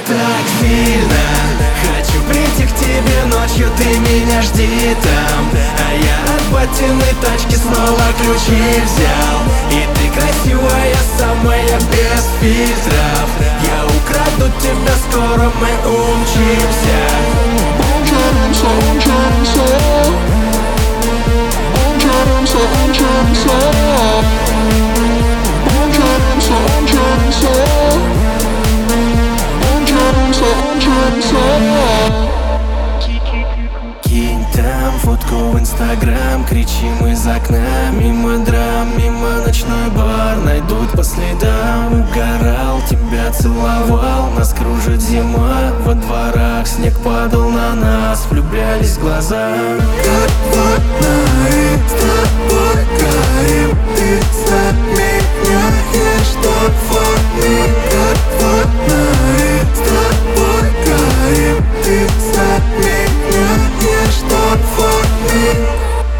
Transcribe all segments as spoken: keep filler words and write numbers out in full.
Так сильно хочу прийти к тебе ночью, ты меня жди там. А я от батиной тачки снова ключи взял. И ты красивая, самая без фильтров. Я украду тебя, скоро мы умчимся. Умчимся, умчимся. Умчимся, умчимся. Умчимся, умчимся. Умчимся, умчимся. Кинь там фотку в инстаграм, кричим из окна. Мимо драм, мимо ночной бар, найдут по следам. Угорал, тебя целовал, нас кружит зима. Во дворах снег падал на нас, влюблялись в глаза. Как водная, с тобой горим. Ты заменяешь тот форме. Как водная, с тобой горим. Ты заменяешь тот форме.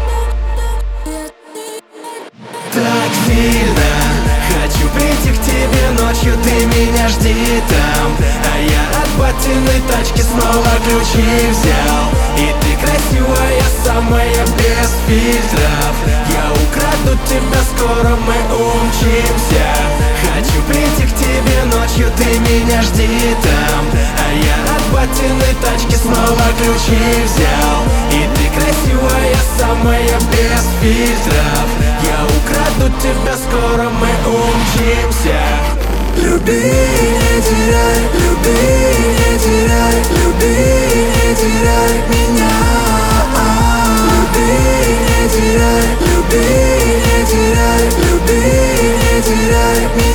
Так сильно хочу прийти к тебе ночью, ты меня жди там. А я от батиной тачки снова ключи взял. И ты красивая, самая без фильтров. Я украду тебя, скоро мы умчимся. Хочу прийти к тебе ночью, ты меня жди там. А я от батиной тачки снова ключи взял. И ты красивая, самая без фильтров. Я украду тебя, скоро мы умчимся. Люби, не теряй, люби, не теряй, люби, не теряй меня. Люби, не теряй, люби, не теряй, люби, не теряй меня.